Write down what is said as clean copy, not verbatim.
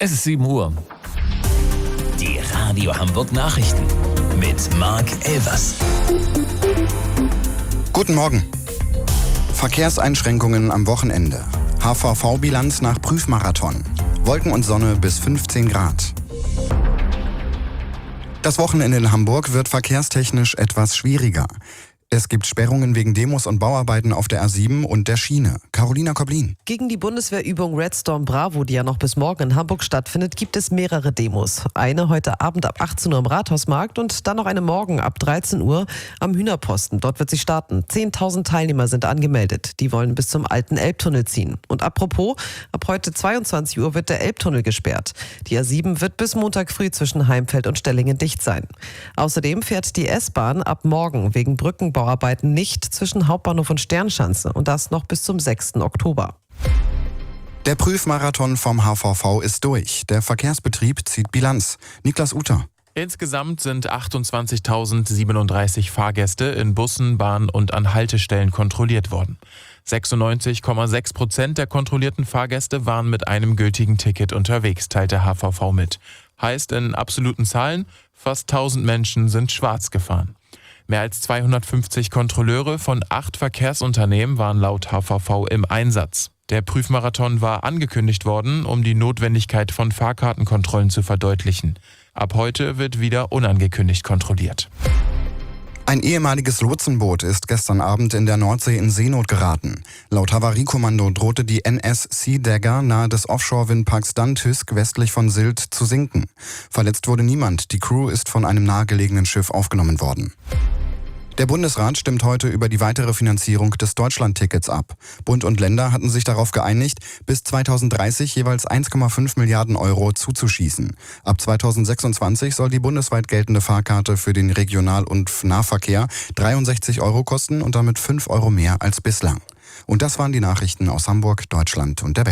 Es ist 7 Uhr. Die Radio Hamburg Nachrichten mit Marc Elvers. Guten Morgen. Verkehrseinschränkungen am Wochenende. HVV-Bilanz nach Prüfmarathon. Wolken und Sonne bis 15 Grad. Das Wochenende in Hamburg wird verkehrstechnisch etwas schwieriger. Es gibt Sperrungen wegen Demos und Bauarbeiten auf der A7 und der Schiene. Carolina Koblin. Gegen die Bundeswehrübung Red Storm Bravo, die ja noch bis morgen in Hamburg stattfindet, gibt es mehrere Demos. Eine heute Abend ab 18 Uhr am Rathausmarkt und dann noch eine morgen ab 13 Uhr am Hühnerposten. Dort wird sie starten. 10.000 Teilnehmer sind angemeldet. Die wollen bis zum alten Elbtunnel ziehen. Und apropos, ab heute 22 Uhr wird der Elbtunnel gesperrt. Die A7 wird bis Montag früh zwischen Heimfeld und Stellingen dicht sein. Außerdem fährt die S-Bahn ab morgen wegen Brückenbauarbeiten nicht zwischen Hauptbahnhof und Sternschanze und das noch bis zum 6. Oktober. Der Prüfmarathon vom HVV ist durch. Der Verkehrsbetrieb zieht Bilanz. Niklas Uter. Insgesamt sind 28.037 Fahrgäste in Bussen, Bahnen und an Haltestellen kontrolliert worden. 96,6% der kontrollierten Fahrgäste waren mit einem gültigen Ticket unterwegs, teilt der HVV mit. Heißt in absoluten Zahlen, fast 1000 Menschen sind schwarz gefahren. Mehr als 250 Kontrolleure von 8 Verkehrsunternehmen waren laut HVV im Einsatz. Der Prüfmarathon war angekündigt worden, um die Notwendigkeit von Fahrkartenkontrollen zu verdeutlichen. Ab heute wird wieder unangekündigt kontrolliert. Ein ehemaliges Lotsenboot ist gestern Abend in der Nordsee in Seenot geraten. Laut Havariekommando drohte die NS Sea Dagger nahe des Offshore-Windparks Dantysk westlich von Sylt zu sinken. Verletzt wurde niemand. Die Crew ist von einem nahegelegenen Schiff aufgenommen worden. Der Bundesrat stimmt heute über die weitere Finanzierung des Deutschlandtickets ab. Bund und Länder hatten sich darauf geeinigt, bis 2030 jeweils 1,5 Milliarden Euro zuzuschießen. Ab 2026 soll die bundesweit geltende Fahrkarte für den Regional- und Nahverkehr 63 Euro kosten und damit 5 Euro mehr als bislang. Und das waren die Nachrichten aus Hamburg, Deutschland und der Welt.